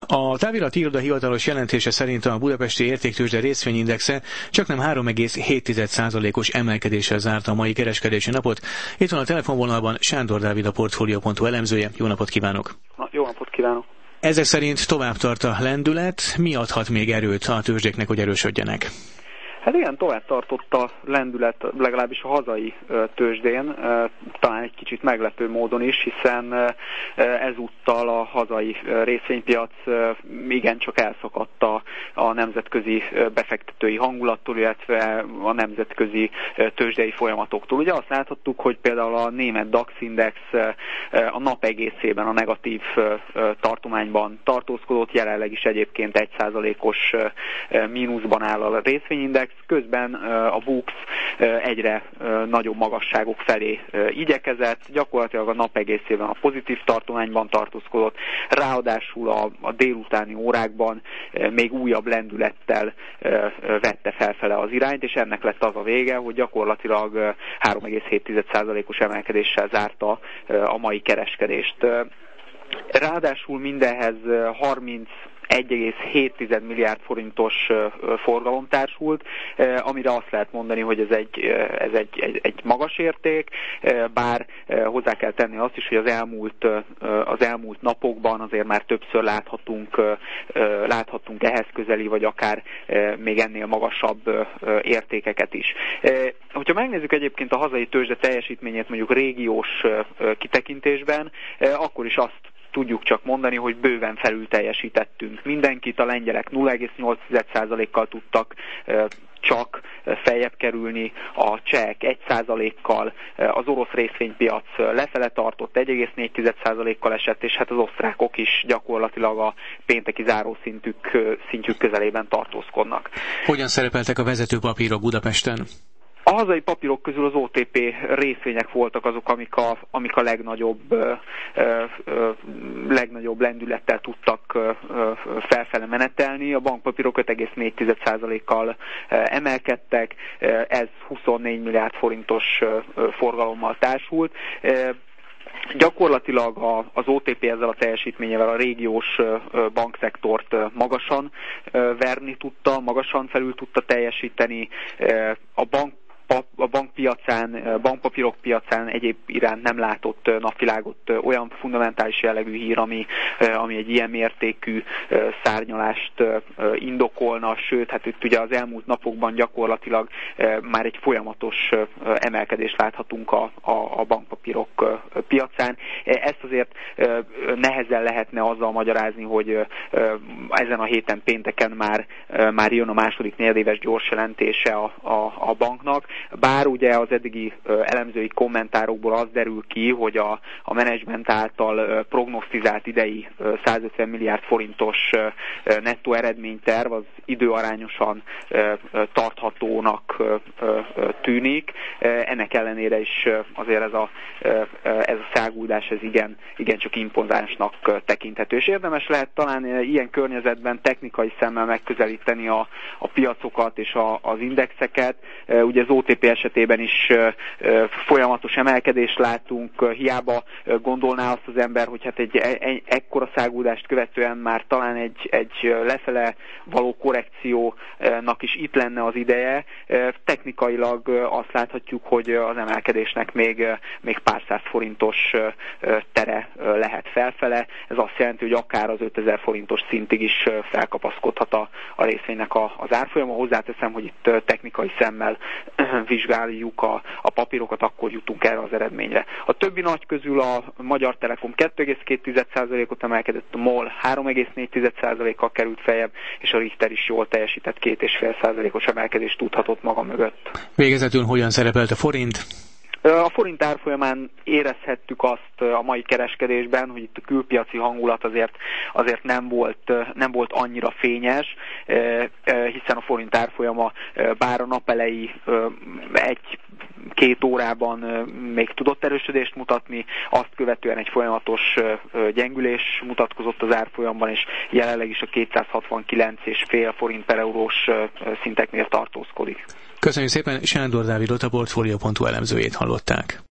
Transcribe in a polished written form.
A távirati iroda hivatalos jelentése szerint a budapesti értéktőzsde részvényindexe csaknem 3,7%-os emelkedéssel zárta a mai kereskedési napot. Itt van a telefonvonalban Sándor Dávid, a Portfolio.hu elemzője. Jó napot kívánok! Jó napot kívánok! Ezek szerint tovább tart a lendület. Mi adhat még erőt a tőzsdéknek, hogy erősödjenek? Hát igen, tovább tartott a lendület legalábbis a hazai tőzsdén, talán egy kicsit meglepő módon is, hiszen ezúttal a hazai részvénypiac igencsak elszakadt a nemzetközi befektetői hangulattól, illetve a nemzetközi tőzsdei folyamatoktól. Ugye azt láthattuk, hogy például a német DAX index a nap egészében a negatív tartományban tartózkodott, jelenleg is egyébként 1%-os mínuszban áll a részvényindex, közben a BUX egyre nagyobb magasságok felé igyekezett, gyakorlatilag a nap egészében a pozitív tartományban tartózkodott, ráadásul a délutáni órákban még újabb lendülettel vette felfele az irányt, és ennek lett az a vége, hogy gyakorlatilag 3,7%-os emelkedéssel zárta a mai kereskedést. Ráadásul mindenhez 1,7 milliárd forintos forgalom társult, amire azt lehet mondani, hogy ez egy magas érték, bár hozzá kell tenni azt is, hogy az elmúlt napokban azért már többször láthatunk ehhez közeli, vagy akár még ennél magasabb értékeket is. Hogyha megnézzük egyébként a hazai tőzsde teljesítményét mondjuk régiós kitekintésben, akkor is azt tudjuk csak mondani, hogy bőven felül teljesítettünk mindenkit, a lengyelek 0,8%-kal tudtak csak feljebb kerülni, a csehek 1%-kal, az orosz részvénypiac lefele tartott, 1,4%-kal esett, és hát az osztrákok is gyakorlatilag a pénteki zárószintjük közelében tartózkodnak. Hogyan szerepeltek a vezető papírok Budapesten? A hazai papírok közül az OTP részvények voltak azok, amik a legnagyobb lendülettel tudtak felfele menetelni. A bankpapírok 5,4%-kal emelkedtek, ez 24 milliárd forintos forgalommal társult. Gyakorlatilag az OTP ezzel a teljesítményével a régiós bankszektort magasan verni tudta, magasan felül tudta teljesíteni. A bankpapírok piacán egyéb iránt nem látott napvilágot olyan fundamentális jellegű hír, ami egy ilyen mértékű szárnyalást indokolna, sőt, hát itt ugye az elmúlt napokban gyakorlatilag már egy folyamatos emelkedést láthatunk a bankpapírok piacán. Ezt azért nehezen lehetne azzal magyarázni, hogy ezen a héten pénteken már jön a második negyedéves gyors jelentése a banknak, bár ugye az eddigi elemzői kommentárokból az derül ki, hogy a menedzsment által prognosztizált idei 150 milliárd forintos nettó eredményterv az időarányosan tarthatónak tűnik. Ennek ellenére is azért ez a száguldás igen csak impozánsnak tekinthető. És érdemes lehet talán ilyen környezetben technikai szemmel megközelíteni a piacokat és az indexeket. Ugye az OTP esetében is folyamatos emelkedést látunk, hiába gondolná azt az ember, hogy hát egy ekkora száguldást követően már talán egy lefele való korrekciónak is itt lenne az ideje. Technikailag azt láthatjuk, hogy az emelkedésnek még pár száz forintos tere lehet felfele. Ez azt jelenti, hogy akár az 5000 forintos szintig is felkapaszkodhat a részvénynek az árfolyama. Hozzáteszem, hogy itt technikai szemmel vizsgáljuk a papírokat, akkor jutunk erre az eredményre. A többi nagy közül a Magyar Telekom 2,2%-ot emelkedett, a MOL 3,4%-kal került feljebb, és a Richter is jól teljesített, 2,5%-os emelkedést tudhatott maga mögött. Végezetül hogyan szerepelt a forint? A forint árfolyamán érezhettük azt a mai kereskedésben, hogy itt a külpiaci hangulat azért nem volt annyira fényes, hiszen a forint árfolyama bár a nap elejé egy-két órában még tudott erősödést mutatni, azt követően egy folyamatos gyengülés mutatkozott az árfolyamban, és jelenleg is a 269,5 forint per eurós szinteknél tartózkodik. Köszönjük szépen, Sándor Dávidot, a Portfolio.hu elemzőjét hallották.